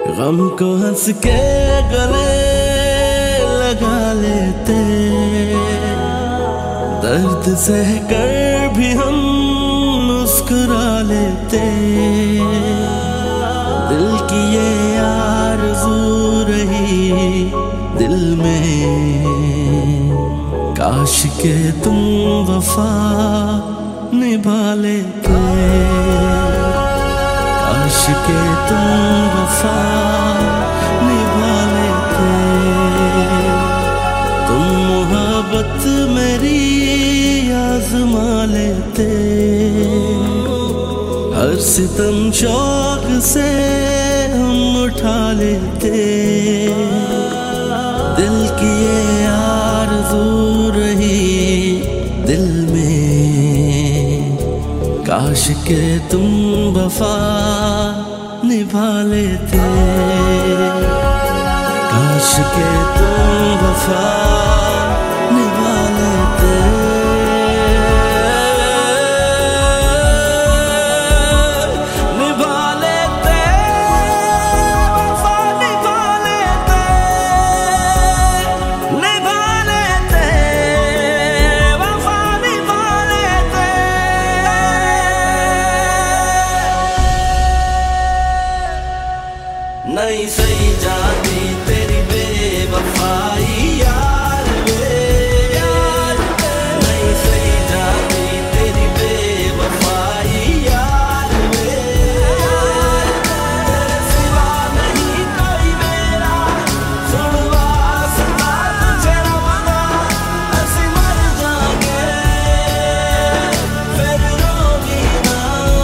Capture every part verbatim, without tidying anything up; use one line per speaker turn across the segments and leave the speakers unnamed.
गम को हंस के गले लगा लेते, दर्द सह कर भी हम मुस्कुरा लेते। दिल की ये आरज़ू रही दिल में, काश के तुम वफा निभा लेते, काश के तुम वफा निभा लेते। तुम मोहब्बत मेरी आज़मा लेते, हर सितम शौक से हम उठा लेते। दिल की ये आरज़ू रही दिल में, काश के तुम वफा निभा लेते, काश के तुम वफा निभा लेते। नहीं सही जाती तेरी बेवफाई यार वे, यार वे। नहीं सही जाती तेरी बेवफाई यार वे, यार वे। तेरे सिवा नहीं कोई मेरा, सुनवा सदा तुझे रबना। ऐसे मर जाएंगे फिर रोगी ना,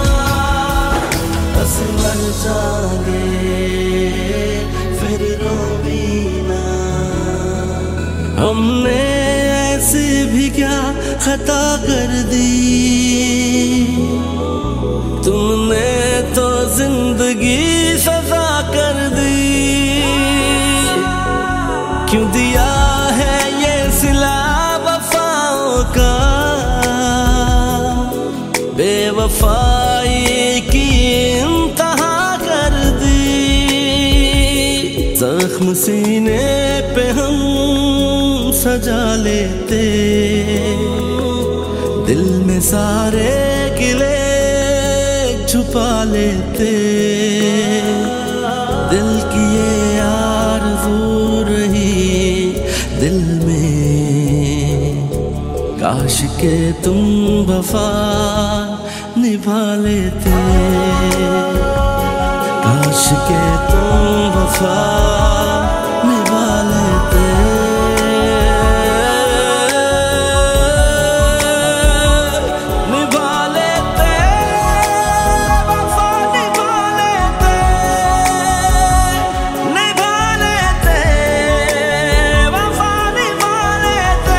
ऐसे मर जाएंगे फिर रोवीना। हमने ऐसे भी क्या खता कर दी, तुमने तो जिंदगी सजा कर दी। क्यों दिया है ये सिला वफाओं का, बेवफाई की इंतहा कर दी। जख्म सीने पे हम सजा लेते, दिल में सारे गिले छुपा लेते। दिल की ये आरज़ू रही दिल में, काश के तुम वफा निभा लेते, काश के तुम वफा निभा लेते। निभा लेते वफा निभा लेते, निभा लेते वफा निभा लेते।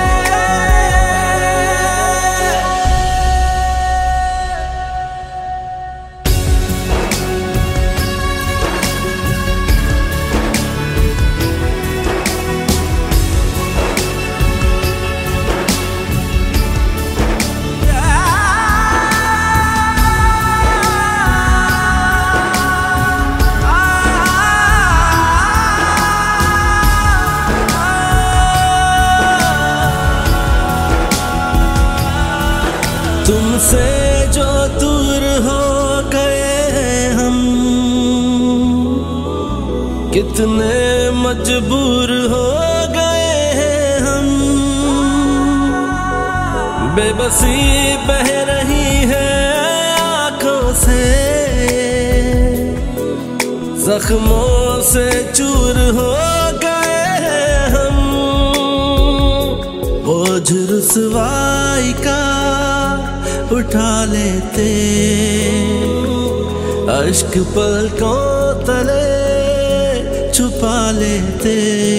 तुमसे जो दूर हो गए हम, कितने मजबूर हो गए हैं हम। बेबसी बह रही है आँखों से, जख्मों से चूर हो गए हैं हम। बोझ रुसवाई का उठा लेते, अश्क पलकों तले छुपा लेते।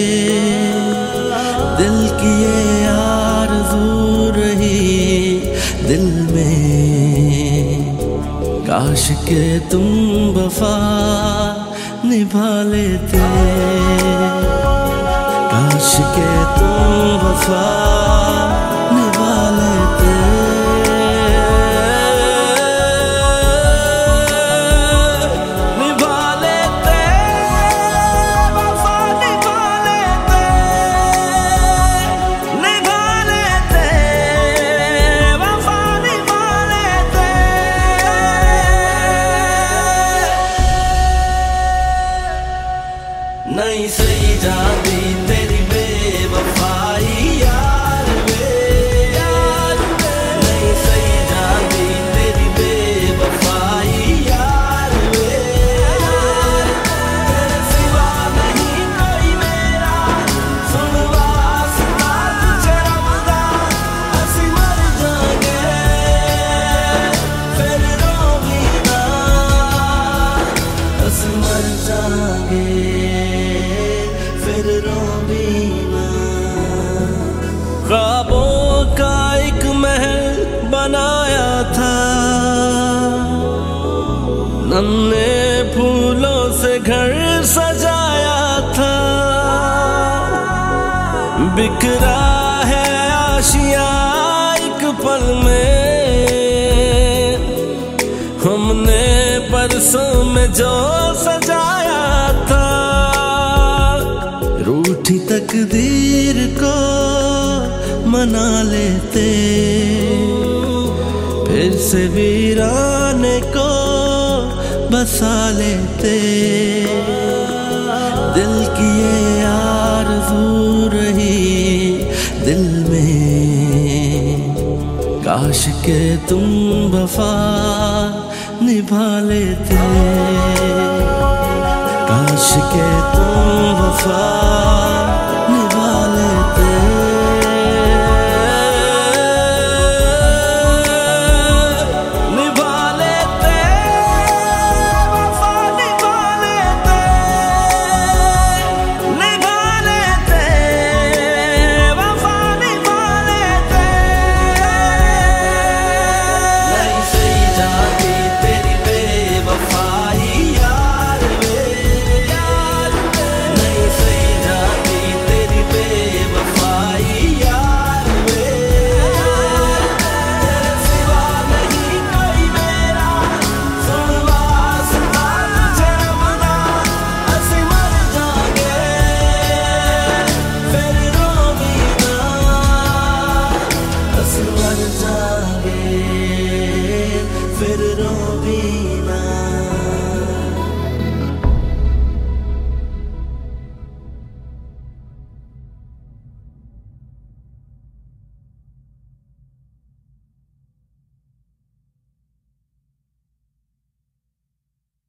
दिल की ये आरज़ू रही दिल में, काश के तुम वफा निभा लेते, काश के तुम वफा निभा लेते। निभा लेते नहीं सही जाती तेरी बेवफाई यार वे, यार वे। नहीं सही जाती तेरी बेवफाई यार वे, यार वे। तेरे सिवा नहीं कोई मेरा, सुन वास्ता तुझे रबदा, असी मर जाएंगे फिर रो भी ना, असी मर जाएंगे फिर रो भी ना। ख्वाबों का एक महल बनाया था, नन्हे फूलों से घर सजाया था, बिखरा है आशिया एक पल में, हमने परसों में जो सजाया था। रूठी तकदीर को मना लेते, फिर से वीराने को बसा लेते। दिल की ये आरज़ू रही दिल में, काश के तुम वफा निभा लेते, काश के तुम वफा